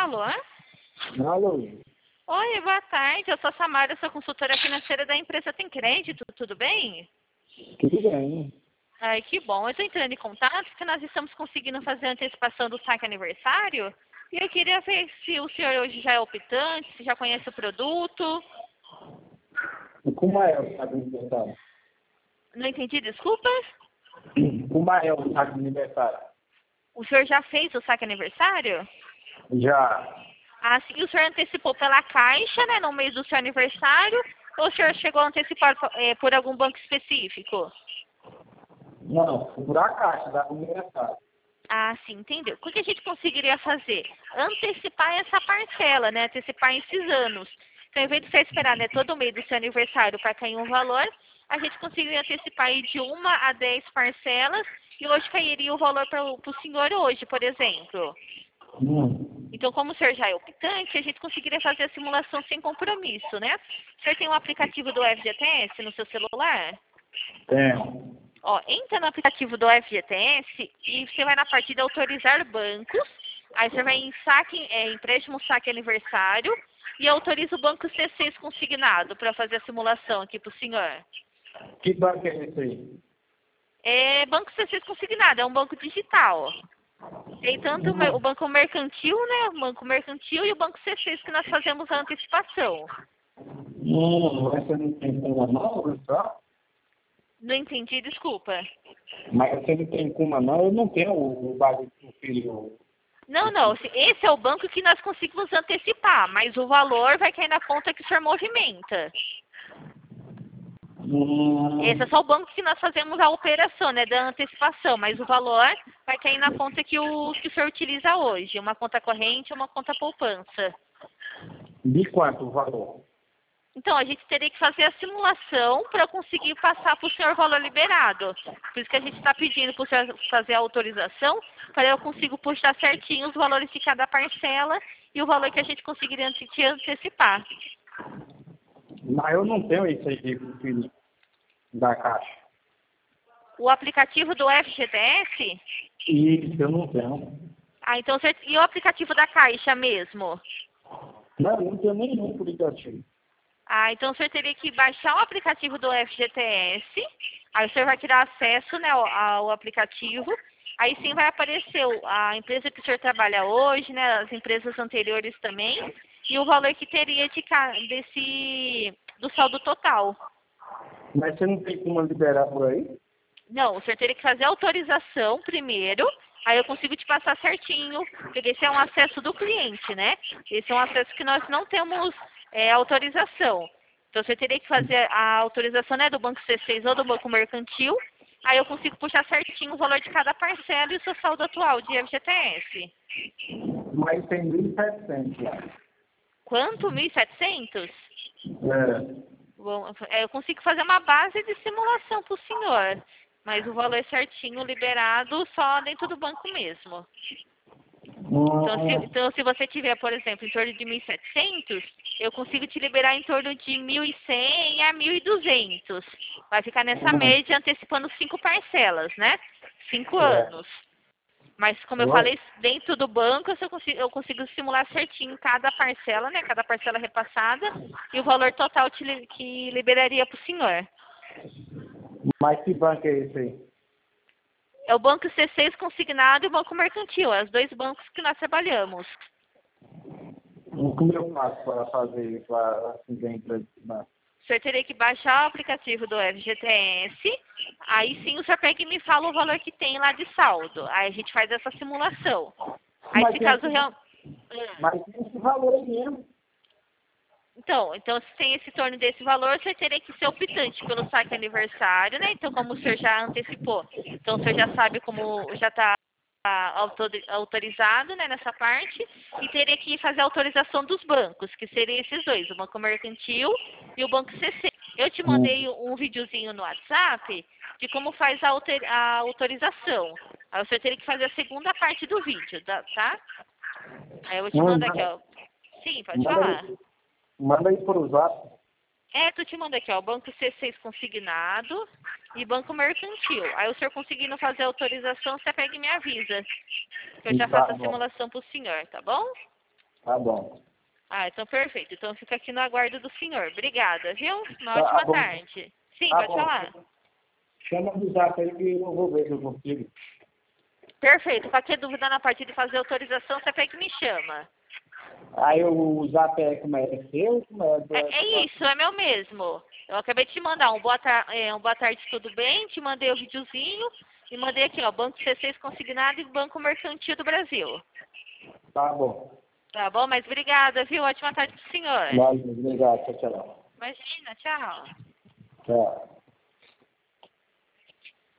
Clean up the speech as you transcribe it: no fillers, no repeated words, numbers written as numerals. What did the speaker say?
Alô? Alô? Oi, boa tarde. Eu sou a Samara, sou consultora financeira da empresa Tem Crédito. Tudo bem? Tudo bem. Ai, que bom. Eu estou entrando em contato porque nós estamos conseguindo fazer a antecipação do saque aniversário. E eu queria ver se o senhor hoje já é optante, se já conhece o produto. E como é o saco de aniversário? Não entendi, desculpa? Como é o saco de aniversário? O senhor já fez o saque aniversário? Já. Ah, sim. O senhor antecipou pela Caixa, né, no mês do seu aniversário? Ou o senhor chegou a antecipar por algum banco específico? Não, por a caixa da aniversário. Ah, sim, entendeu. O que a gente conseguiria fazer? Antecipar essa parcela, né? Antecipar esses anos. Então, ao invés de você esperar, né, todo mês do seu aniversário para cair um valor, a gente conseguiria antecipar aí de 1 a 10 parcelas e hoje cairia o valor para o senhor hoje, por exemplo. Então, como o senhor já é optante, a gente conseguiria fazer a simulação sem compromisso, né? O senhor tem um aplicativo do FGTS no seu celular? Tem. Ó, entra no aplicativo do FGTS e você vai na parte de autorizar bancos. Aí você vai em saque, empréstimo saque aniversário e autoriza o banco C6 consignado para fazer a simulação aqui para o senhor. Que banco é esse aí? É banco C6 consignado, é um banco digital. Tem tanto o banco mercantil, né? O banco mercantil e o banco C6 que nós fazemos a antecipação. Você não tem como não, tá? Não entendi, desculpa. Mas você não tem como não, eu não tenho o bagulho do filho. Não, não. Esse é o banco que nós conseguimos antecipar, mas o valor vai cair na conta que o senhor movimenta. Esse é só o banco que nós fazemos a operação, né, da antecipação, mas o valor vai cair na conta que o senhor utiliza hoje, uma conta corrente ou uma conta poupança. De quanto o valor? Então, a gente teria que fazer a simulação para conseguir passar para o senhor o valor liberado. Por isso que a gente está pedindo para o senhor fazer a autorização, para eu consigo puxar certinho os valores de cada parcela e o valor que a gente conseguiria te antecipar. Mas eu não tenho isso aí de filho da caixa. O aplicativo do FGTS? Isso, eu não tenho. Ah, então, e o aplicativo da Caixa mesmo? Não, eu não tenho nenhum aplicativo. Ah, então o senhor teria que baixar o aplicativo do FGTS, aí o senhor vai tirar acesso, né, ao aplicativo, aí sim vai aparecer a empresa que o senhor trabalha hoje, né, as empresas anteriores também, e o valor que teria do saldo total. Mas você não tem como liberar por aí? Não, o senhor teria que fazer a autorização primeiro, aí eu consigo te passar certinho, porque esse é um acesso do cliente, né? Esse é um acesso que nós não temos autorização. Então, você teria que fazer a autorização, né, do Banco C6 ou do Banco Mercantil, aí eu consigo puxar certinho o valor de cada parcela e o seu saldo atual de FGTS. Mas tem 1.700 lá. Quanto? 1.700? É. Bom, eu consigo fazer uma base de simulação para o senhor, mas o valor certinho liberado só dentro do banco mesmo. Então, se você tiver, por exemplo, em torno de 1.700, eu consigo te liberar em torno de 1.100 a 1.200. Vai ficar nessa média antecipando 5 parcelas, né? 5 anos. Mas, como eu falei, dentro do banco eu consigo simular certinho cada parcela, né? Cada parcela repassada e o valor total que liberaria para o senhor. Mas que banco é esse aí? É o Banco C6 Consignado e o Banco Mercantil. É os dois bancos que nós trabalhamos. Como eu faço para fazer para assim, O senhor teria que baixar o aplicativo do FGTS, aí sim o senhor pega e me fala o valor que tem lá de saldo. Aí a gente faz essa simulação. Aí se caso Mas tem esse valor aí mesmo. Então, se tem esse torno desse valor, o senhor teria que ser optante pelo saque aniversário, né? Então, como o senhor já antecipou, então o senhor já sabe como já está autorizado, né, nessa parte, e teria que fazer a autorização dos bancos, que seriam esses dois, o Banco Mercantil e o Banco CC. Eu te mandei um videozinho no WhatsApp de como faz a autorização. Aí o senhor teria que fazer a segunda parte do vídeo, tá? Aí eu vou te mandar aqui, ó. Sim, pode falar. Manda aí por zap. Tu te manda aqui, ó, Banco C6 consignado e Banco Mercantil. Aí o senhor conseguindo fazer a autorização, você pega e me avisa. Que eu já faço a simulação pro senhor, tá bom? Tá bom. Ah, então perfeito. Então fica aqui no aguardo do senhor. Obrigada, viu? Uma Tá ótima bom. tarde. Sim, Tá pode bom. falar. Chama no zap aí que eu vou ver se eu consigo. Perfeito. Qualquer dúvida na parte de fazer autorização, você pega que me chama. Aí o zap é como é? É seu? Como É isso, é meu mesmo. Eu acabei de te mandar um boa tarde, tudo bem? Te mandei o videozinho e mandei aqui, ó, Banco C6 Consignado e Banco Mercantil do Brasil. Tá bom. Tá bom? Mas obrigada, viu? Ótima tarde pro senhor. Valeu, obrigado. Tchau, tchau. Imagina, tchau. Tchau.